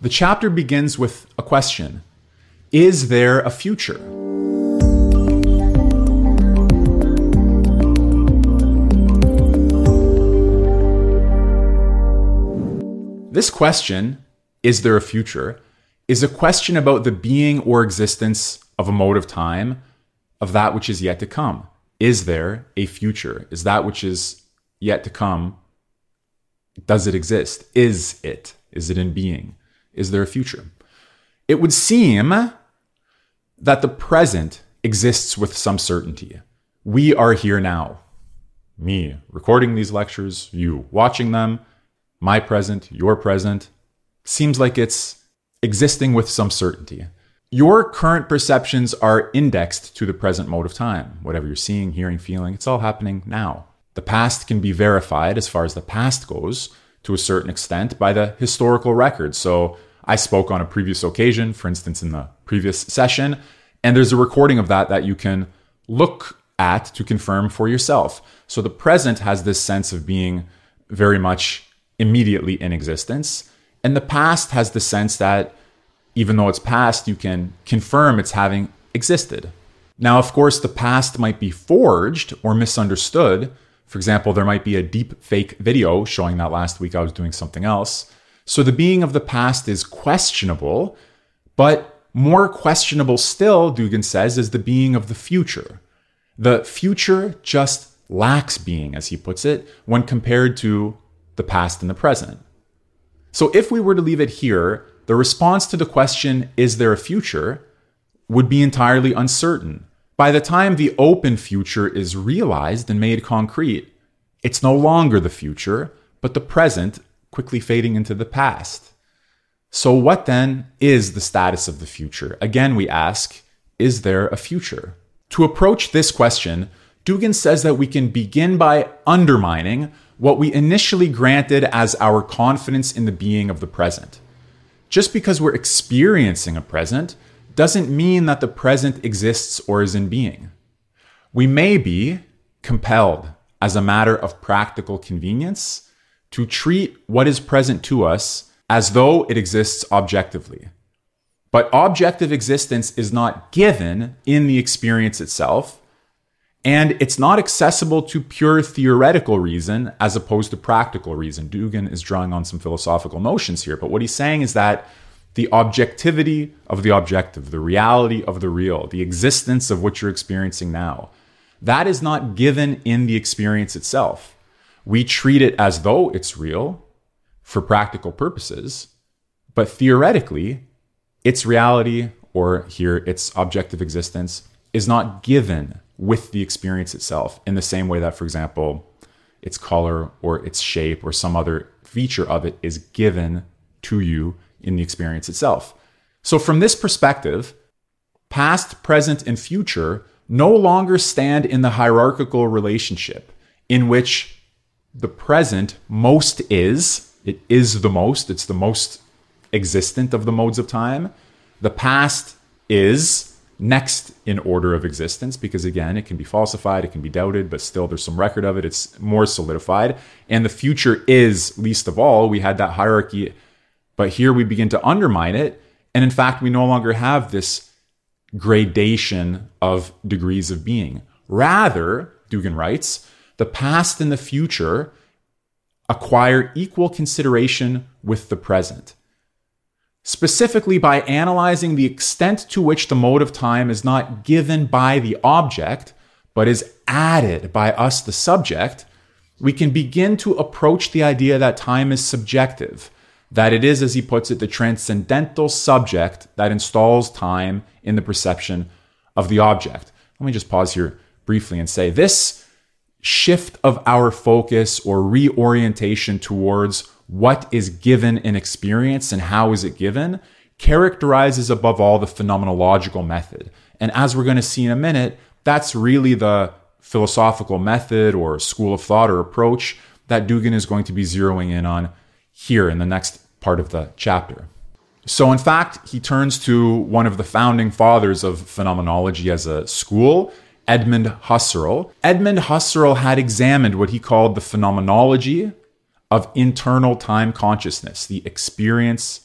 The chapter begins with a question. Is there a future? This question, is there a future, is a question about the being or existence of a mode of time, of that which is yet to come. Is there a future? Is that which is yet to come, does it exist? Is it? Is it in being? Is there a future? It would seem that the present exists with some certainty. We are here now. Me recording these lectures, you watching them, my present, your present. Seems like it's existing with some certainty. Your current perceptions are indexed to the present mode of time. Whatever you're seeing, hearing, feeling, it's all happening now. The past can be verified as far as the past goes to a certain extent by the historical record. So I spoke on a previous occasion, for instance, in the previous session, and there's a recording of that you can look at to confirm for yourself. So the present has this sense of being very much immediately in existence, and the past has the sense that even though it's past, you can confirm it's having existed. Now, of course, the past might be forged or misunderstood. For example, there might be a deep fake video showing that last week I was doing something else. So the being of the past is questionable, but more questionable still, Dugin says, is the being of the future. The future just lacks being, as he puts it, when compared to the past and the present. So if we were to leave it here, the response to the question, is there a future, would be entirely uncertain. By the time the open future is realized and made concrete, it's no longer the future, but the present quickly fading into the past. So what then is the status of the future? Again, we ask, is there a future? To approach this question, Dugin says that we can begin by undermining what we initially granted as our confidence in the being of the present. Just because we're experiencing a present doesn't mean that the present exists or is in being. We may be compelled, as a matter of practical convenience, to treat what is present to us as though it exists objectively. But objective existence is not given in the experience itself, and it's not accessible to pure theoretical reason as opposed to practical reason. Dugin is drawing on some philosophical notions here, but what he's saying is that the objectivity of the objective, the reality of the real, the existence of what you're experiencing now, that is not given in the experience itself. We treat it as though it's real for practical purposes, but theoretically, its reality, or here, its objective existence, is not given with the experience itself in the same way that, for example, its color or its shape or some other feature of it is given to you in the experience itself. So from this perspective, past, present, and future no longer stand in the hierarchical relationship in which the present most is, it is the most, it's the most existent of the modes of time. The past is next in order of existence because, again, it can be falsified, it can be doubted, but still there's some record of it, it's more solidified. And the future is least of all. We had that hierarchy, but here we begin to undermine it. And in fact, we no longer have this gradation of degrees of being. Rather, Dugin writes, the past and the future acquire equal consideration with the present. Specifically, by analyzing the extent to which the mode of time is not given by the object, but is added by us, the subject, we can begin to approach the idea that time is subjective, that it is, as he puts it, the transcendental subject that installs time in the perception of the object. Let me just pause here briefly and say this shift of our focus or reorientation towards what is given in experience and how is it given characterizes above all the phenomenological method. And as we're going to see in a minute, that's really the philosophical method or school of thought or approach that Dugin is going to be zeroing in on here in the next part of the chapter. So in fact, he turns to one of the founding fathers of phenomenology as a school, Edmund Husserl. Edmund Husserl had examined what he called the phenomenology of internal time consciousness, the experience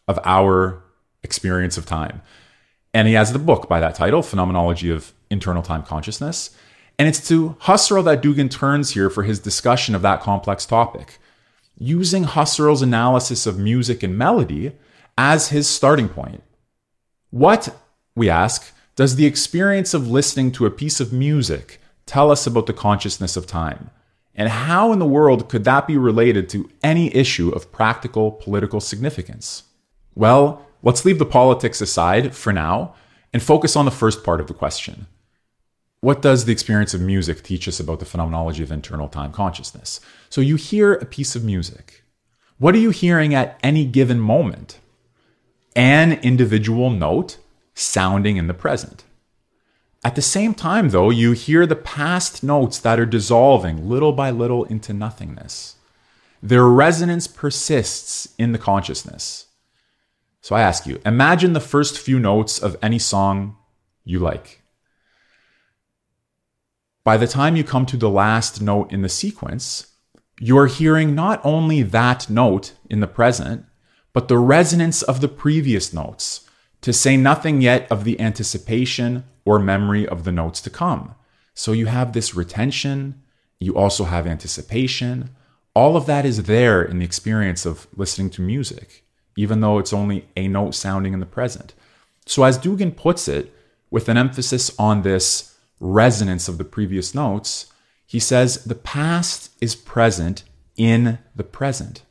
of our experience of time. And he has the book by that title, Phenomenology of Internal Time Consciousness. And it's to Husserl that Dugin turns here for his discussion of that complex topic, using Husserl's analysis of music and melody as his starting point. What, we ask, does the experience of listening to a piece of music tell us about the consciousness of time? And how in the world could that be related to any issue of practical political significance? Well, let's leave the politics aside for now and focus on the first part of the question. What does the experience of music teach us about the phenomenology of internal time consciousness? So you hear a piece of music. What are you hearing at any given moment? An individual note sounding in the present. At the same time, though, you hear the past notes that are dissolving little by little into nothingness. Their resonance persists in the consciousness. So I ask you, imagine the first few notes of any song you like. By the time you come to the last note in the sequence, you're hearing not only that note in the present, but the resonance of the previous notes, to say nothing yet of the anticipation or memory of the notes to come. So you have this retention, you also have anticipation. All of that is there in the experience of listening to music, even though it's only a note sounding in the present. So as Dugin puts it, with an emphasis on this resonance of the previous notes, he says the past is present in the present.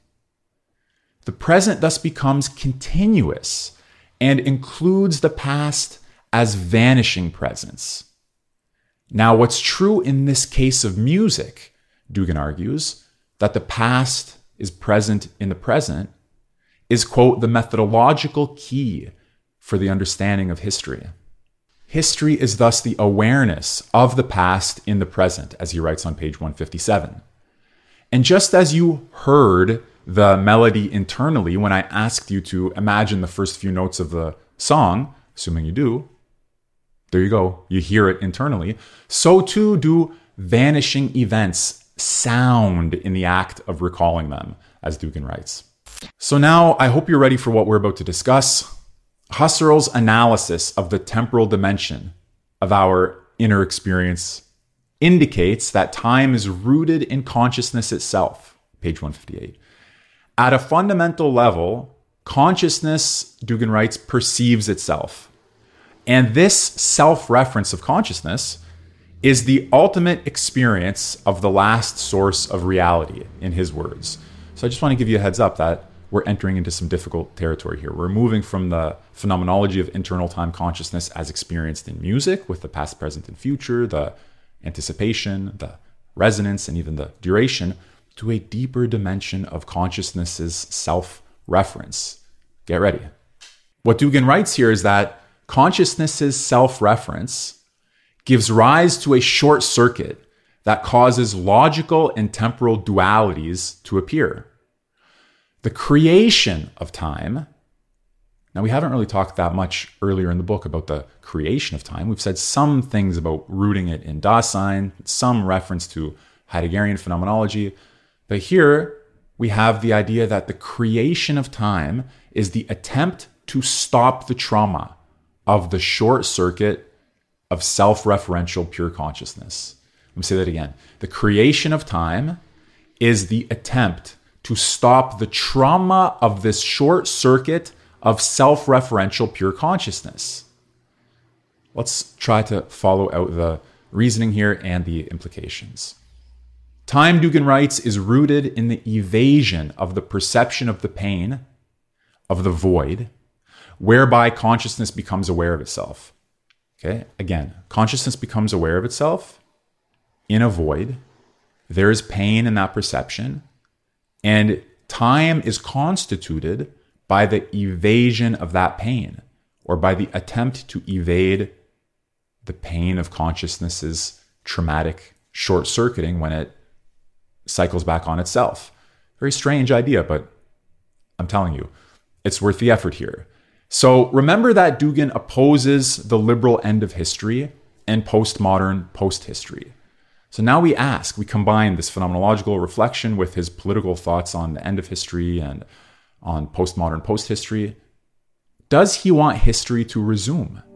The present thus becomes continuous and includes the past as vanishing presence. Now, what's true in this case of music, Dugin argues, that the past is present in the present, is, quote, the methodological key for the understanding of history. History is thus the awareness of the past in the present, as he writes on page 157. And just as you heard the melody internally when I asked you to imagine the first few notes of the song, assuming you do, there you go, you hear it internally, so too do vanishing events sound in the act of recalling them, as Dugin writes. So now I hope you're ready for what we're about to discuss. Husserl's analysis of the temporal dimension of our inner experience indicates that time is rooted in consciousness itself, page 158. At a fundamental level, consciousness, Dugin writes, perceives itself. And this self-reference of consciousness is the ultimate experience of the last source of reality, in his words. So I just want to give you a heads up that we're entering into some difficult territory here. We're moving from the phenomenology of internal time consciousness as experienced in music with the past, present, and future, the anticipation, the resonance, and even the duration, to a deeper dimension of consciousness's self-reference. Get ready. What Dugin writes here is that consciousness's self-reference gives rise to a short circuit that causes logical and temporal dualities to appear. The creation of time. Now, we haven't really talked that much earlier in the book about the creation of time. We've said some things about rooting it in Dasein, some reference to Heideggerian phenomenology. But here we have the idea that the creation of time is the attempt to stop the trauma of the short circuit of self-referential pure consciousness. Let me say that again. The creation of time is the attempt to stop the trauma of this short circuit of self-referential pure consciousness. Let's try to follow out the reasoning here and the implications. Time, Dugin writes, is rooted in the evasion of the perception of the pain, of the void, whereby consciousness becomes aware of itself. Okay, again, consciousness becomes aware of itself in a void. There is pain in that perception. And time is constituted by the evasion of that pain, or by the attempt to evade the pain of consciousness's traumatic short-circuiting when it cycles back on itself. Very strange idea, but I'm telling you, it's worth the effort here. So remember that Dugin opposes the liberal end of history and postmodern post-history. So now we combine this phenomenological reflection with his political thoughts on the end of history and on postmodern post-history. Does he want history to resume?